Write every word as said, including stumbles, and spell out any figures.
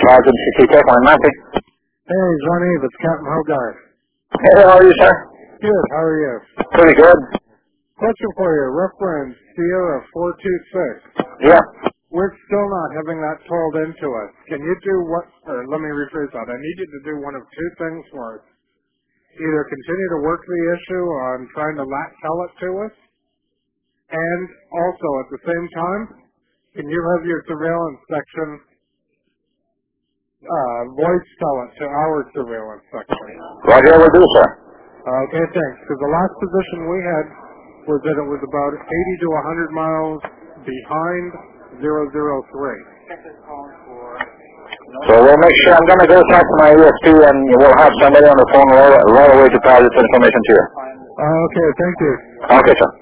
Sergeant Chiquita, one ninety. Hey, Jean-Yves, it's Captain Hogarth. Hey, how are you, sir? Good, how are you? Pretty good. Question for you, reference Sierra four two six. Yeah. We're still not having that told into us. Can you do what, or let me rephrase that. I need you to do one of two things for us. Either continue to work the issue on trying to lat tell it to us, and also at the same time, can you have your surveillance section uh, voice tell it to our surveillance section? Roger, will do, sir. Okay, thanks. Because the last position we had was that it was about eighty to one hundred miles behind zero zero three. So we'll make sure, I'm going to go talk to my E S P and we'll have somebody on the phone right, right away to pass this information to you. Okay, thank you. Okay, sir.